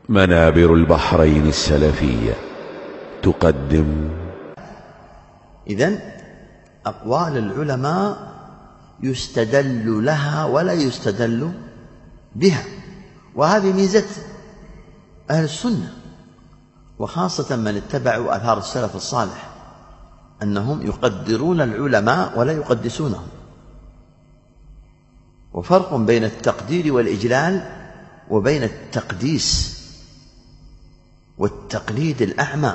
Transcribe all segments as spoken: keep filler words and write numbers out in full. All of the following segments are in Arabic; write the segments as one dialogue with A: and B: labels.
A: منابر البحرين السلفية تقدم.
B: إذن أقوال العلماء يستدل لها ولا يستدل بها، وهذه ميزة أهل السنة، وخاصة من اتبعوا آثار السلف الصالح، أنهم يقدرون العلماء ولا يقدسونهم. وفرق بين التقدير والإجلال وبين التقديس والتقليد الأعمى.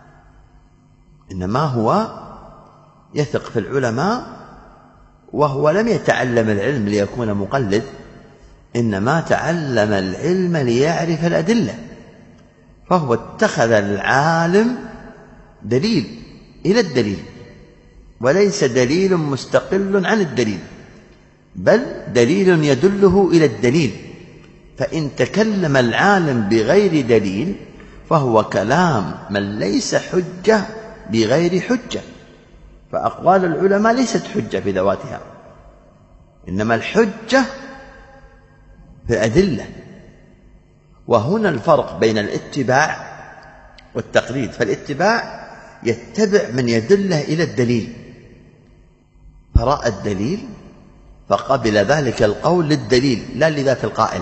B: إنما هو يثق في العلماء وهو لم يتعلم العلم ليكون مقلد، إنما تعلم العلم ليعرف الأدلة، فهو اتخذ العالم دليل إلى الدليل، وليس دليل مستقل عن الدليل، بل دليل يدله إلى الدليل. فإن تكلم العالم بغير دليل فهو كلام من ليس حجة بغير حجة. فأقوال العلماء ليست حجة في ذواتها، إنما الحجة في الأدلة. وهنا الفرق بين الاتباع والتقليد. فالاتباع يتبع من يدله إلى الدليل، فرأى الدليل فقبل ذلك القول للدليل لا لذات القائل.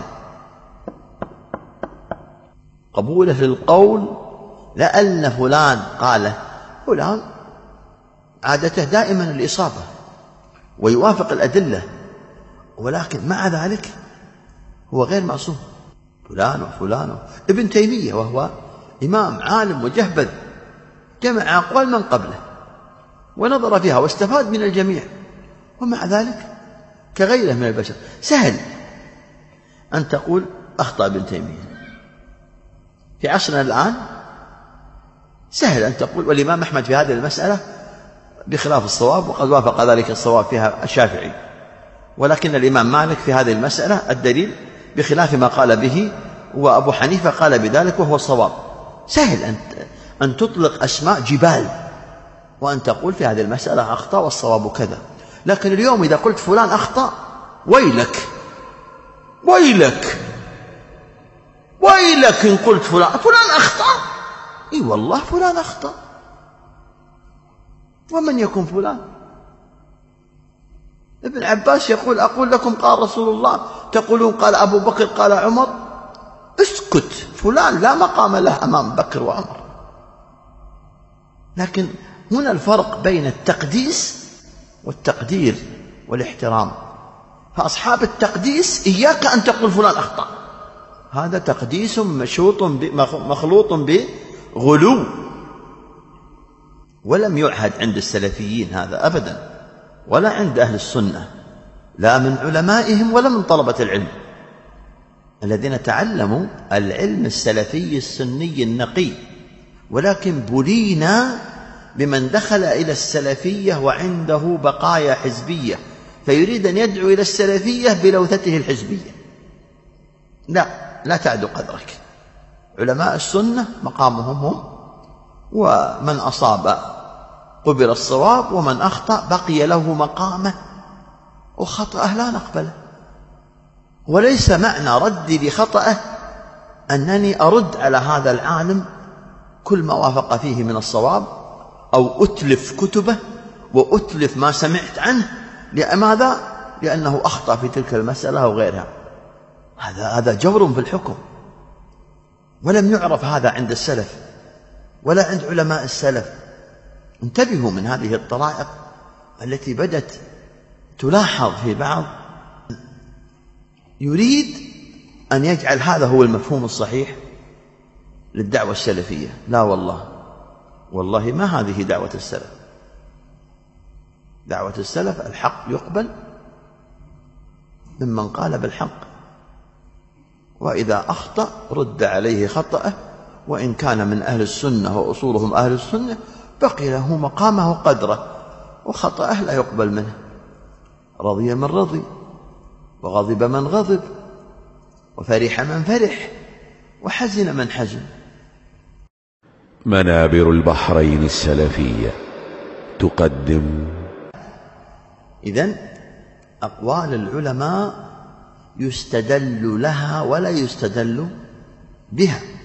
B: قبوله للقول لأن فلان قاله، فلان عادته دائما الإصابة ويوافق الأدلة، ولكن مع ذلك هو غير معصوم. فلان وفلان ابن تيمية وهو إمام عالم وجهبذ جمع أقوال من قبله ونظر فيها واستفاد من الجميع، ومع ذلك كغيره من البشر سهل أن تقول أخطأ ابن تيمية. في عصرنا الآن سهل أن تقول والإمام أحمد في هذه المسألة بخلاف الصواب، وقد وافق ذلك الصواب فيها الشافعي، ولكن الإمام مالك في هذه المسألة الدليل بخلاف ما قال به، وأبو حنيفة قال بذلك وهو الصواب. سهل أن أن تطلق أسماء جبال وأن تقول في هذه المسألة أخطأ والصواب كذا. لكن اليوم إذا قلت فلان أخطأ، ويلك ويلك ويلك إن قلت فلان فلان أخطأ. إي والله فلان أخطأ، ومن يكون فلان؟ ابن عباس يقول أقول لكم قال رسول الله، تقولون قال أبو بكر قال عمر. اسكت، فلان لا مقام له أمام بكر وعمر. لكن هنا الفرق بين التقديس والتقدير والاحترام. فأصحاب التقديس إياك أن تقول فلان أخطأ، هذا تقديس مشوط مخلوط بغلو، ولم يعهد عند السلفيين هذا أبدا، ولا عند أهل السنة، لا من علمائهم ولا من طلبة العلم الذين تعلموا العلم السلفي السني النقي. ولكن بلينا بمن دخل إلى السلفية وعنده بقايا حزبية فيريد أن يدعو إلى السلفية بلوثته الحزبية. لا لا تعد قدرك. علماء السنة مقامهم هم، ومن أصاب قبل الصواب، ومن أخطأ بقي له مقامه، وخطأه لا نقبله. وليس معنى ردي لخطأه أنني أرد على هذا العالم كل ما وافق فيه من الصواب، أو أتلف كتبه وأتلف ما سمعت عنه. لماذا؟ لأنه أخطأ في تلك المسألة أو غيرها. هذا هذا جور في الحكم، ولم يعرف هذا عند السلف ولا عند علماء السلف. انتبهوا من هذه الطرائق التي بدت تلاحظ في بعض يريد أن يجعل هذا هو المفهوم الصحيح للدعوة السلفية. لا والله، والله ما هذه دعوة السلف. دعوة السلف الحق يقبل ممن قال بالحق، وإذا أخطأ رد عليه خطأه، وإن كان من أهل السنة وأصولهم أهل السنة بقي له مقامه وقدره، وخطأه لا يقبل منه. رضي من رضي، وغضب من غضب، وفرح من فرح، وحزن من حزن.
A: منابر البحرين السلفية تقدم.
B: إذن أقوال العلماء يستدل لها ولا يستدل بها.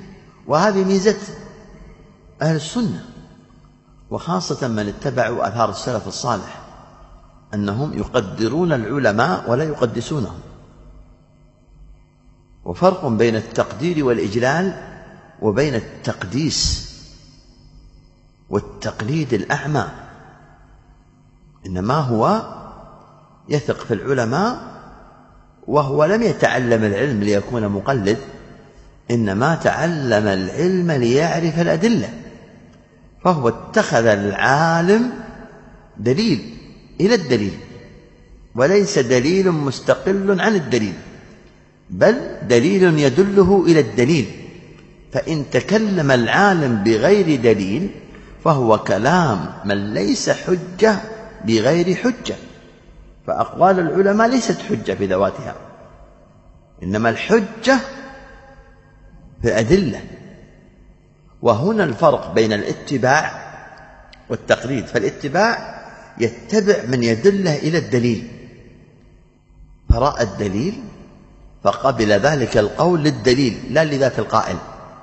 B: وهذه ميزة أهل السنة، وخاصة من اتبعوا آثار السلف الصالح، أنهم يقدرون العلماء ولا يقدسونهم. وفرق بين التقدير والإجلال وبين التقديس والتقليد الأعمى. إنما هو يثق في العلماء وهو لم يتعلم العلم ليكون مقلد، إنما تعلم العلم ليعرف الأدلة، فهو اتخذ العالم دليل إلى الدليل، وليس دليل مستقل عن الدليل، بل دليل يدله إلى الدليل. فإن تكلم العالم بغير دليل فهو كلام من ليس حجة بغير حجة، فأقوال العلماء ليست حجة في ذواتها، إنما الحجة في الأدلة. وهنا الفرق بين الاتباع والتقليد، فالاتباع يتبع من يدله إلى الدليل، فرأى الدليل فقبل ذلك القول للدليل لا لذات القائل.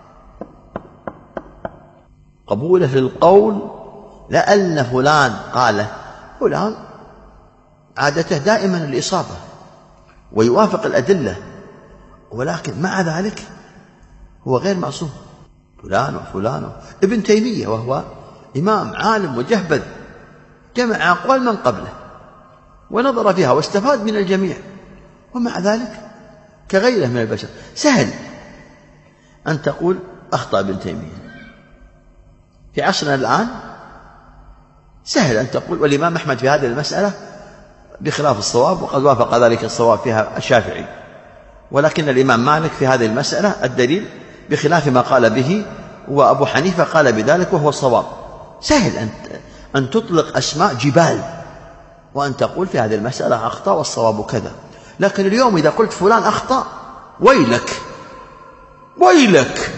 B: قبوله للقول لأن فلان قاله، فلان عادته دائما الإصابة ويوافق الأدلة، ولكن مع ذلك هو غير معصوم. فلان وفلان ابن تيمية وهو إمام عالم وجهبذ جمع أقوال من قبله ونظر فيها واستفاد من الجميع، ومع ذلك كغيره من البشر سهل أن تقول أخطأ ابن تيمية. في عصرنا الآن سهل أن تقول والإمام أحمد في هذه المسألة بخلاف الصواب، وقد وافق ذلك الصواب فيها الشافعي، ولكن الإمام مالك في هذه المسألة الدليل بخلاف ما قال به، وأبو حنيفة قال بذلك وهو الصواب. سهل أن أن تطلق أسماء جبال وأن تقول في هذه المسألة أخطأ والصواب كذا. لكن اليوم إذا قلت فلان أخطأ ويلك ويلك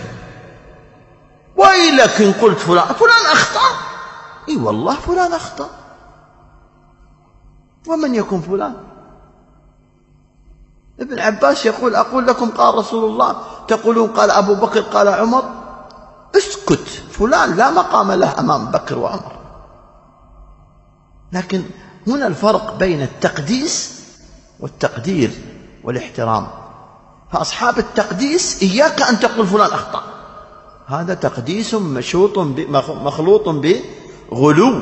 B: ويلك إن قلت فلان فلان أخطأ، إي والله فلان أخطأ، ومن يكون فلان؟ ابن عباس يقول أقول لكم قال رسول الله تقولون قال أبو بكر قال عمر، اسكت، فلان لا مقام له أمام بكر وعمر. لكن هنا الفرق بين التقديس والتقدير والاحترام. فأصحاب التقديس إياك أن تقول فلان أخطأ، هذا تقديس مشوط مخلوط بغلو،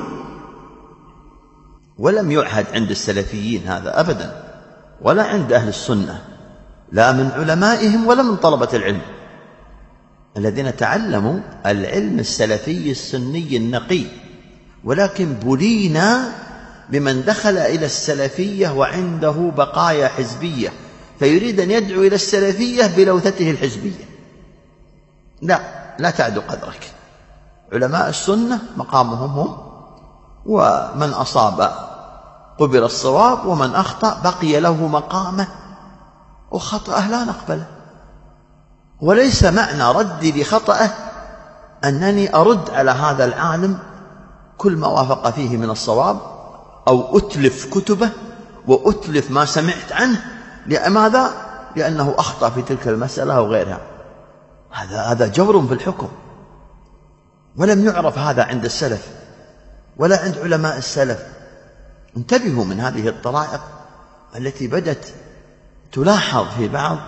B: ولم يعهد عند السلفيين هذا أبدا، ولا عند أهل السنة، لا من علمائهم ولا من طلبة العلم الذين تعلموا العلم السلفي السني النقي. ولكن بلينا بمن دخل إلى السلفية وعنده بقايا حزبية فيريد أن يدعو إلى السلفية بلوثته الحزبية. لا لا تعد قدرك. علماء السنة مقامهم هم، ومن أصاب قبل الصواب ومن أخطأ بقي له مقامه، وخطأه لا نقبله. وليس معنى ردي لخطأه أنني أرد على هذا العالم كل ما وافق فيه من الصواب، أو أتلف كتبه وأتلف ما سمعت عنه. لماذا؟ لأنه أخطأ في تلك المسألة أو غيرها. هذا هذا جور في الحكم، ولم يعرف هذا عند السلف ولا عند علماء السلف. انتبهوا من هذه الطرائق التي بدت تلاحظ في بعض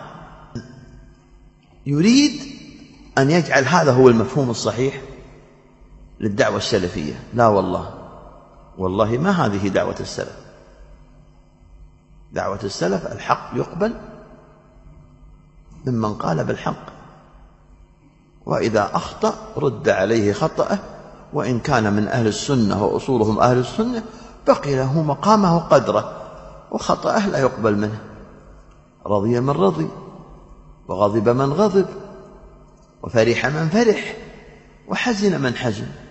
B: يريد أن يجعل هذا هو المفهوم الصحيح للدعوة السلفية. لا والله، والله ما هذه دعوة السلف. دعوة السلف الحق يقبل ممن قال بالحق، وإذا أخطأ رد عليه خطأه، وإن كان من أهل السنة وأصولهم أهل السنة بقي له مقامه وقدره، وخطأه لا يقبل منه. رضي من رضي، وغضب من غضب، وفرح من فرح، وحزن من حزن.